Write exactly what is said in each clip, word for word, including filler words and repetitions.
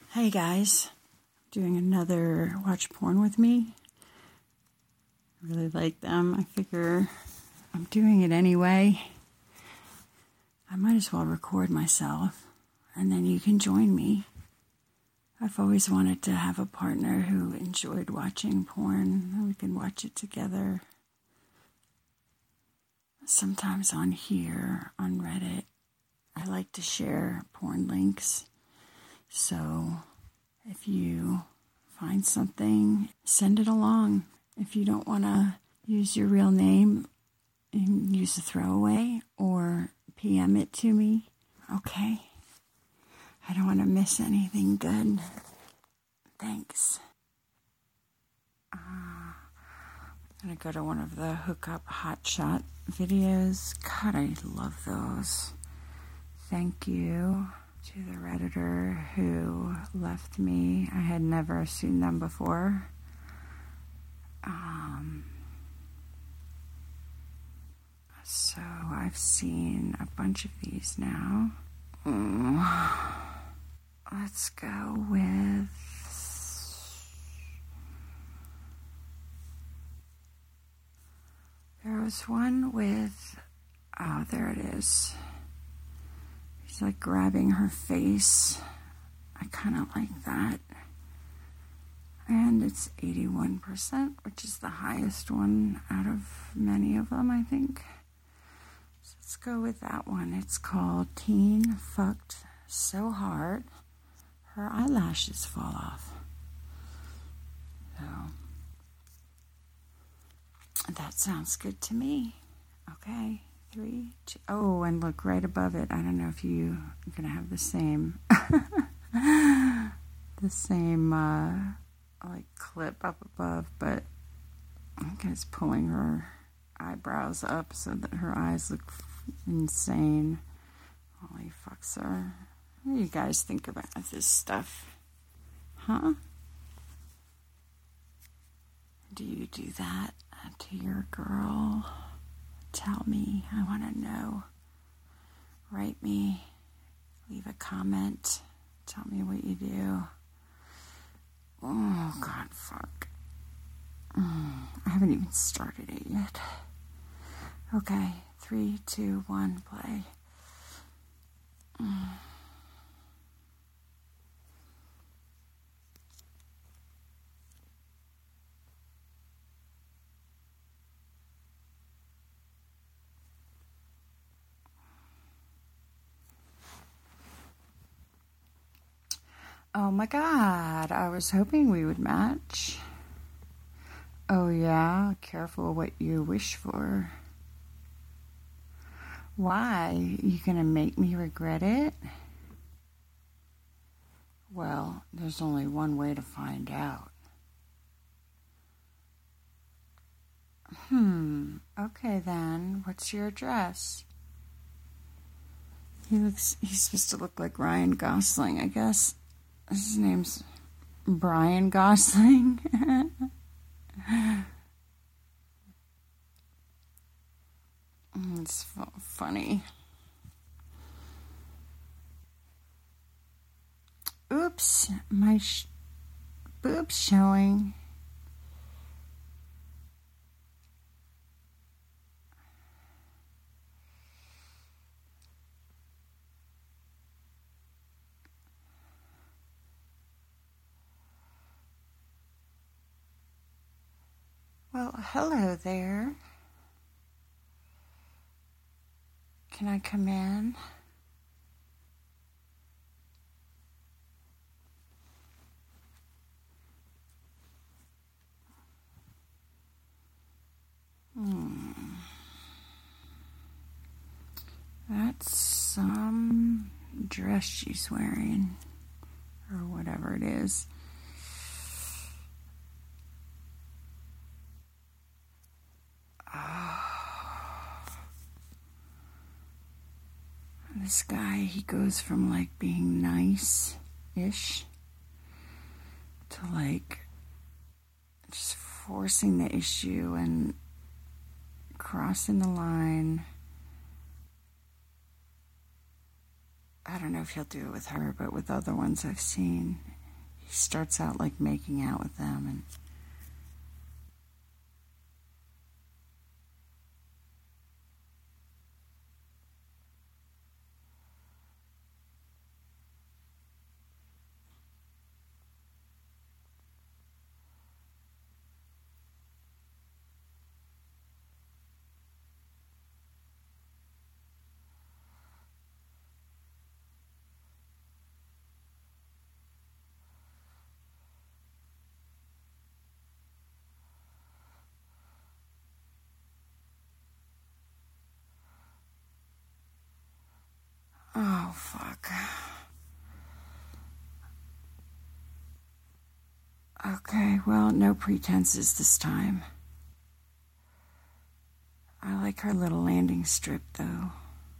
Hey guys, doing another watch porn with me. I really like them. I figure I'm doing it anyway. I might as well record myself and then you can join me. I've always wanted to have a partner who enjoyed watching porn and we can watch it together. Sometimes on here, on Reddit, I like to share porn links. So if you find something, send it along. If you don't want to use your real name, you can use a throwaway or P M it to me. Okay. I don't want to miss anything good. Thanks. Uh, I'm going to go to one of the hookup hotshot videos. God, I love those. Thank you to the Redditor who left me. I had never seen them before. Um, so I've seen a bunch of these now. Mm. Let's go with... There was one with... Oh, there it is. He's like grabbing her face. I kind of like that. And it's eighty-one percent, which is the highest one out of many of them, I think. So let's go with that one. It's called Teen Fucked So Hard Her Eyelashes Fall Off. So, that sounds good to me. Okay. Three, two, oh, and look right above it. I don't know if you are going to have the same, the same, uh, like, clip up above, but I think it's pulling her eyebrows up so that her eyes look insane while he fucks her. What do you guys think about this stuff? Huh? Do you do that to your girl? Tell me. I want to know. Write me. Leave a comment. Tell me what you do. Oh, God, fuck. Mm, I haven't even started it yet. Okay. Three, two, one, play. Mm. Oh my God, I was hoping we would match. Oh yeah, careful what you wish for. Why? You gonna make me regret it? Well, there's only one way to find out. Hmm, okay then, what's your address? He looks, he's supposed to look like Ryan Gosling, I guess. His name's Brian Gosling. It's f- funny. Oops, my sh- boob's showing. Well, hello there. Can I come in? Hmm. That's some dress she's wearing, or whatever it is. This guy, he goes from like being nice-ish to like just forcing the issue and crossing the line. I don't know if he'll do it with her, but with other ones I've seen, he starts out like making out with them, and oh, fuck. Okay, well, no pretenses this time. I like her little landing strip, though.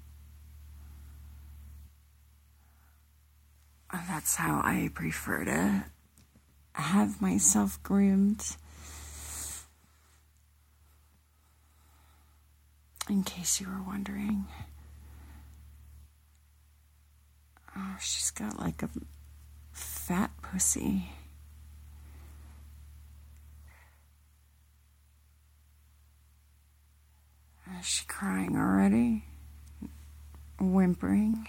That's how I prefer to have myself groomed. In case you were wondering. Oh, she's got like a fat pussy. Is she crying already? Whimpering?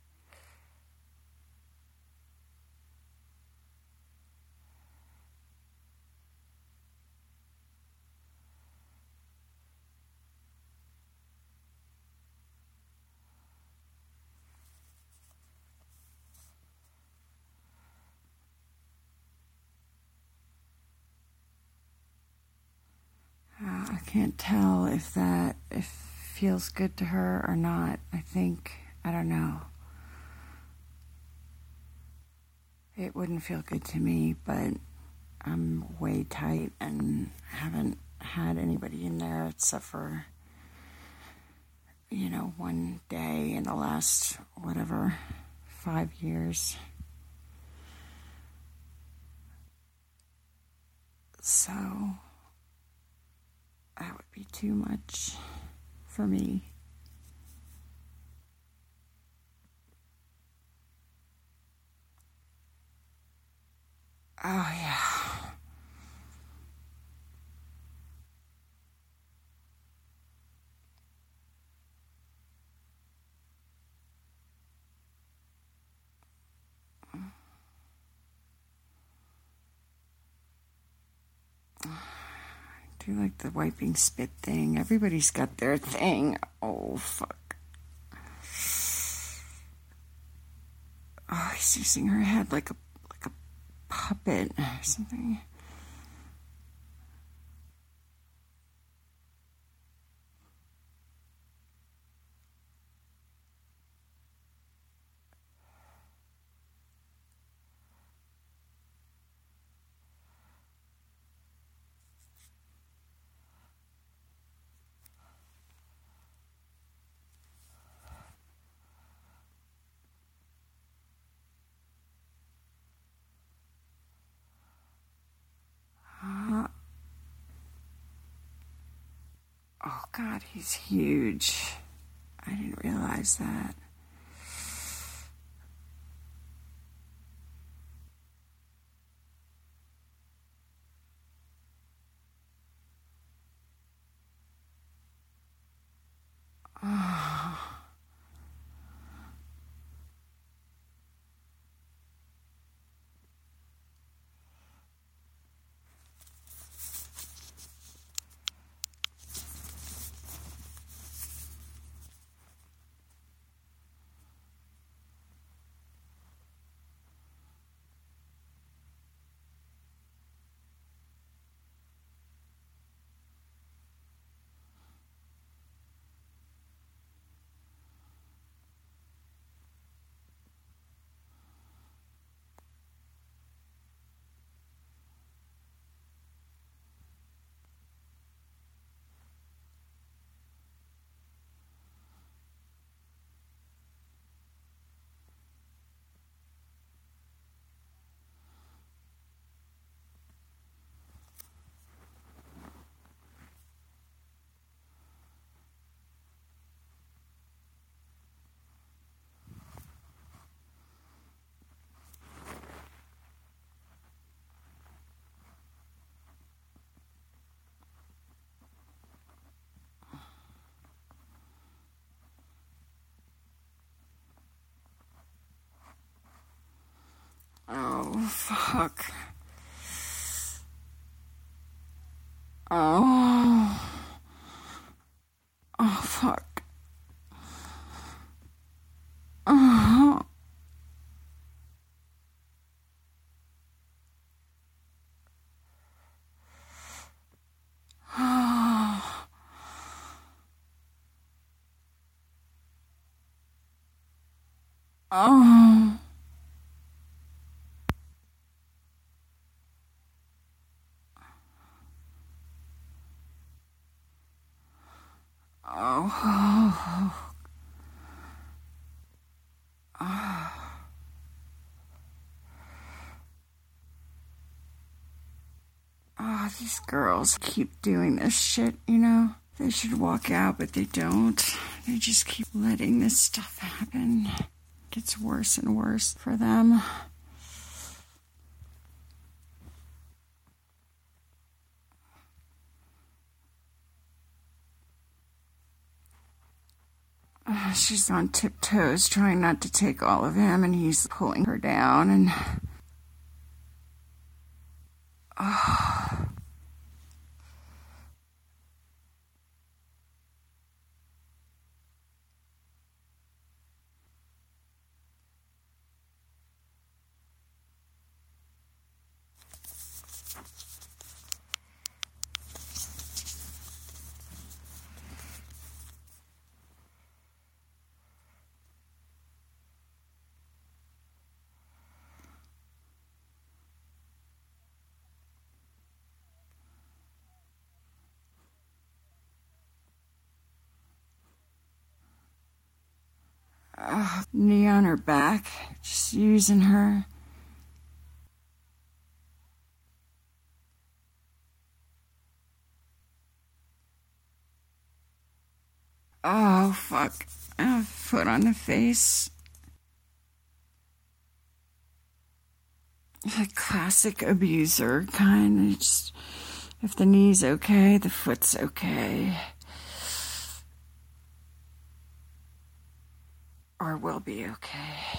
Uh, I can't tell if that if feels good to her or not. I think, I don't know. It wouldn't feel good to me, but I'm way tight and haven't had anybody in there except for, you know, one day in the last, whatever, five years. So that would be too much for me. Oh, yeah. I do like the wiping spit thing. Everybody's got their thing. Oh, fuck. Oh, he's using her head like a like a puppet or something. Uh, oh, God, he's huge. I didn't realize that. Oh. fuck. Oh. Oh, fuck. Oh. Oh. Oh. Oh. Oh. Oh, these girls keep doing this shit, you know? They should walk out, but they don't. They just keep letting this stuff happen. It gets worse and worse for them. Uh, she's on tiptoes, trying not to take all of him, and he's pulling her down, and... Oh... Uh, knee on her back, just using her. Oh, fuck. A foot on the face. A classic abuser kind. Just, if the knee's okay, the foot's okay. Or will be okay.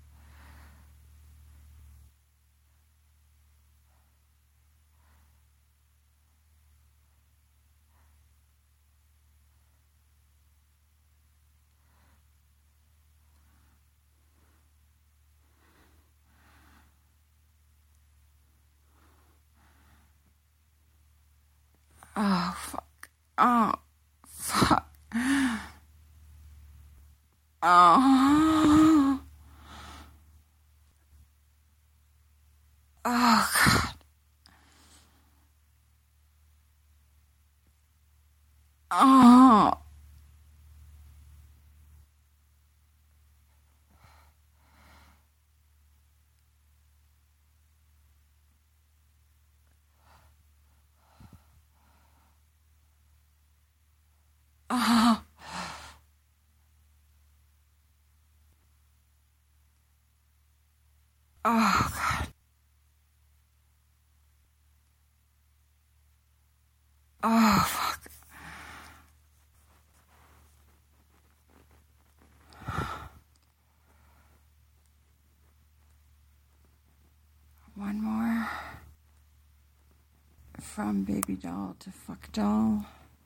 Oh, fuck. Oh, fuck. Oh. Oh, God. Oh. Oh. Oh, God. Oh, fuck. One more. From baby doll to fuck doll.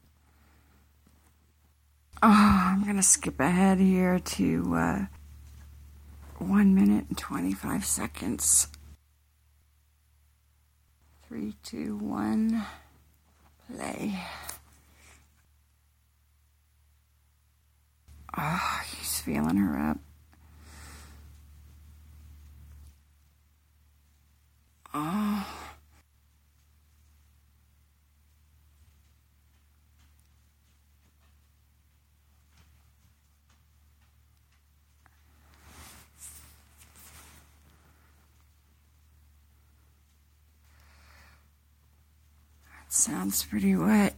Oh, I'm going to skip ahead here to uh, one minute and twenty-five seconds. Three, two, one, play. Oh, he's feeling her up. Oh. That sounds pretty wet.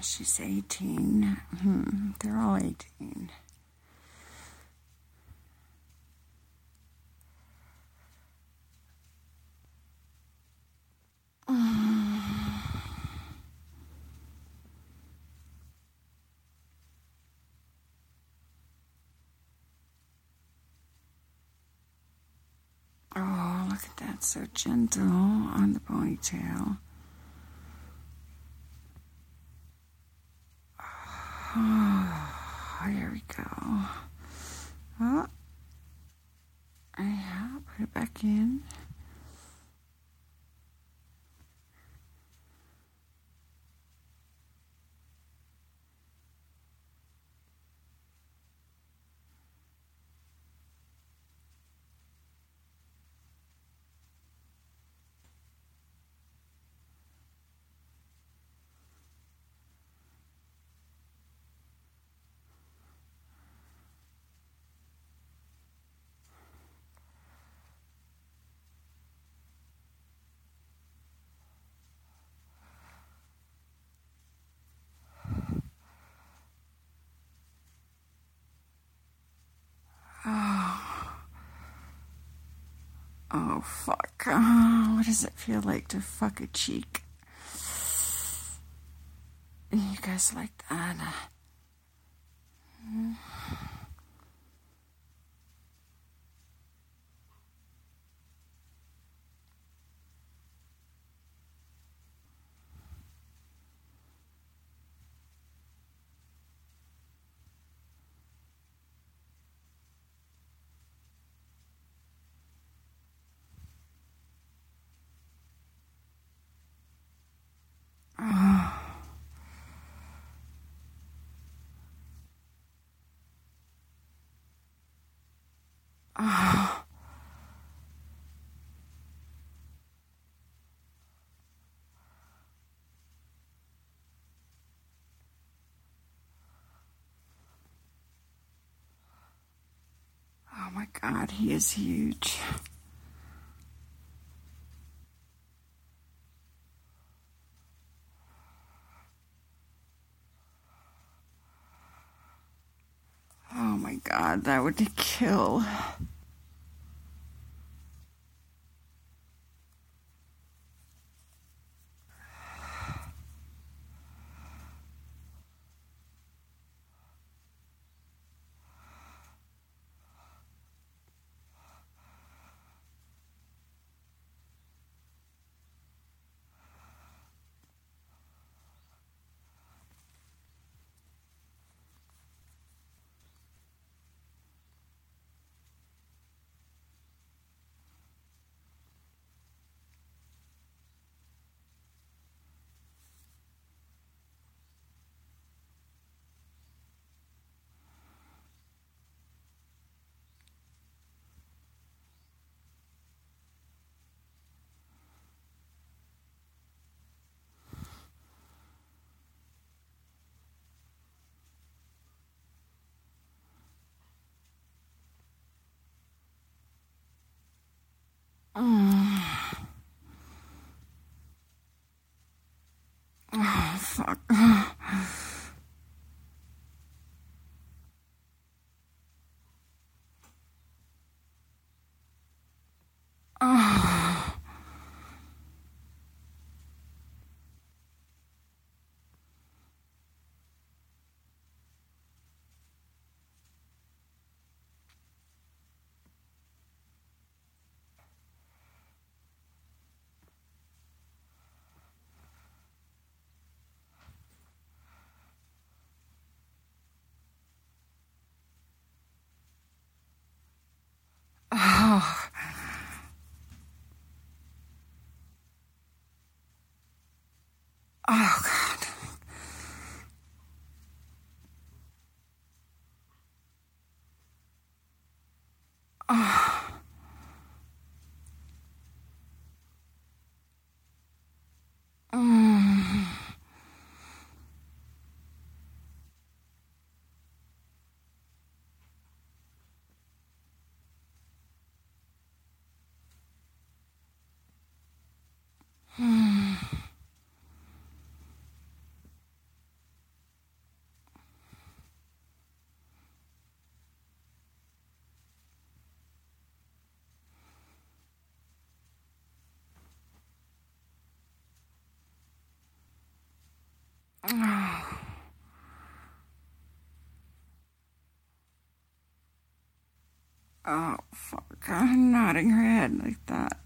she's eighteen. Hmm, they're all eighteen. Oh, look at that. So gentle on the ponytail. Oh, here we go. Oh, yeah, put it back in. Oh, fuck. Oh, what does it feel like to fuck a cheek? You guys like that? Mm. Oh. Oh. Oh my God, he is huge. Oh my God, that would kill. Mm. Oh, fuck. Oh. Oh. Oh, God. Oh. Mm. Mm. Oh. Oh, fuck. I'm nodding her head like that.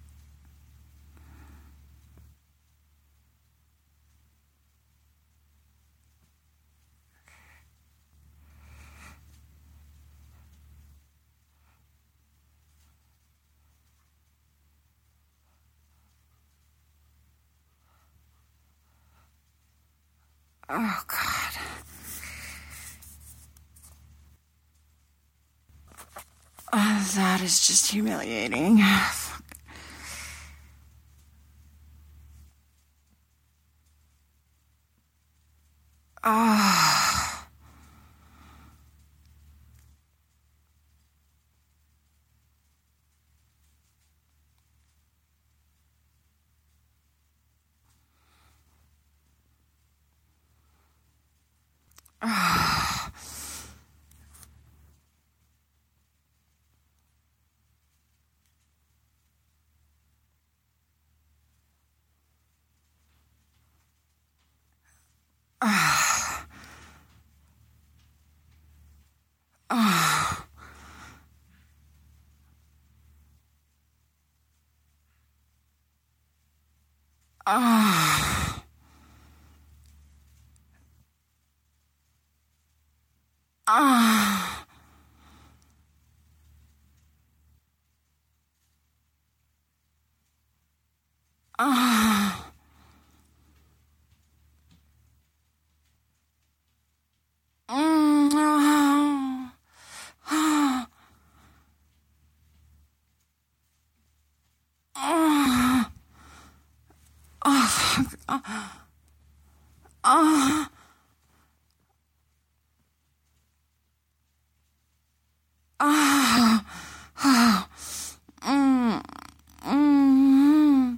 Oh, God. Oh, that is just humiliating. Fuck. Oh. Oh. Oh. Oh. Oh. Oh. Oh. Mm, oh. Oh. Oh. Oh, fuck. Oh. Oh. Oh. Oh. Mm. Mm.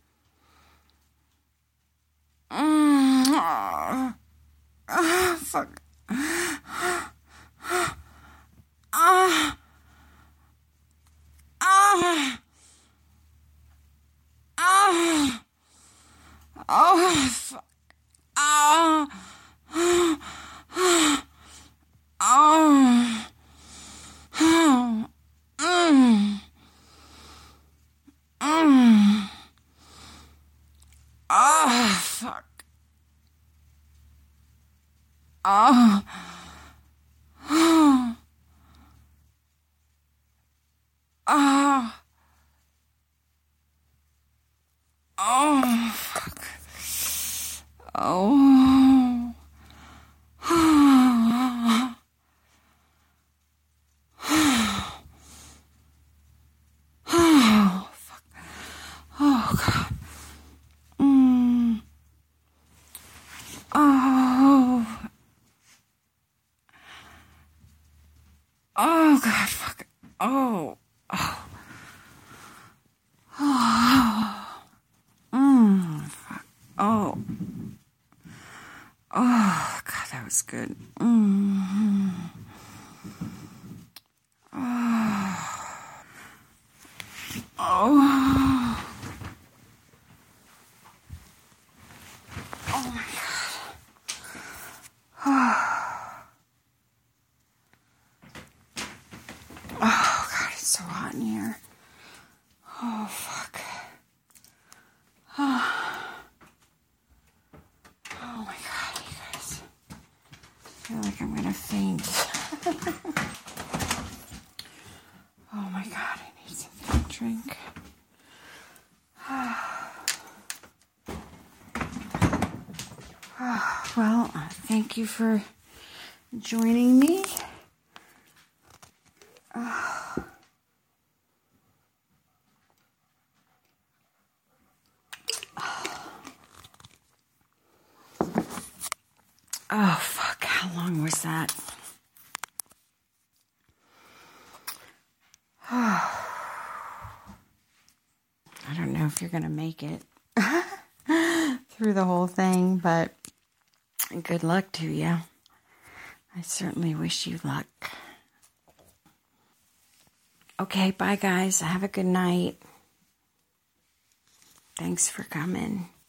Mm. Oh. Oh, fuck. Ah. Ah. Ah. Oh, fuck. Ah. Oh. Oh. Oh. Mm. Mm. Oh, fuck. Oh. Oh. Oh. Oh, fuck. Oh. Oh. Oh, fuck. Oh, God. Mm. Oh. Oh, God, fuck. Oh. Oh. Oh. Mm. Fuck. Oh. Oh, God, that was good. Mm. Oh. Oh. Oh, my God. Oh. Oh, God, it's so hot in here. Oh, fuck. Oh. Oh, my God, you guys. I feel like I'm going to faint. Oh, my God, I need something to drink. Well, thank you for joining me. Oh. Oh, fuck. How long was that? Oh. I don't know if you're going to make it through the whole thing, but good luck to you. I certainly wish you luck. Okay, bye, guys. Have a good night. Thanks for coming.